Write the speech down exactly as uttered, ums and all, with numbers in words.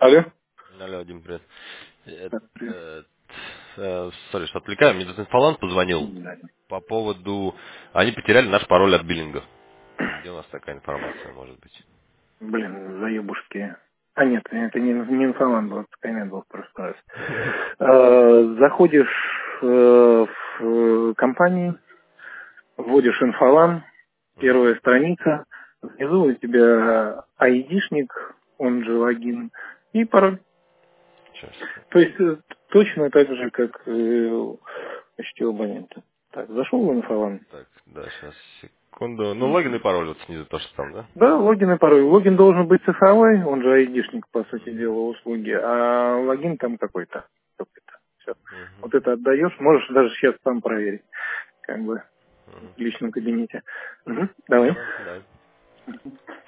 Алло. Алло, Дим, привет. Э, Так, привет. э, э, Сори, что отвлекаю. Мне тут инфоланд позвонил Да. по поводу... Они потеряли наш пароль от биллинга. Где у нас такая информация может быть? Блин, заебушки. А нет, это не, не инфолан был, это Скайнет был в прошлый раз. Э, заходишь э, в э, компанию, вводишь инфолан, Мгм. первая страница, внизу у тебя айдишник, он же логин, и пароль. Сейчас. То есть э, точно так же, как э, почти у абонента. Так, зашел в инфолан. Так, да, сейчас, секунду. Ну, логин и пароль вот снизу то, что там, да? Да, логин и пароль. Логин должен быть цифровой, он же айдишник, по сути дела, услуги, а логин там какой-то. какой-то. Все. Мгм. Вот это отдаешь, можешь даже сейчас сам проверить, как бы, Мгм. в личном кабинете. Угу. Давай. Давай, давай.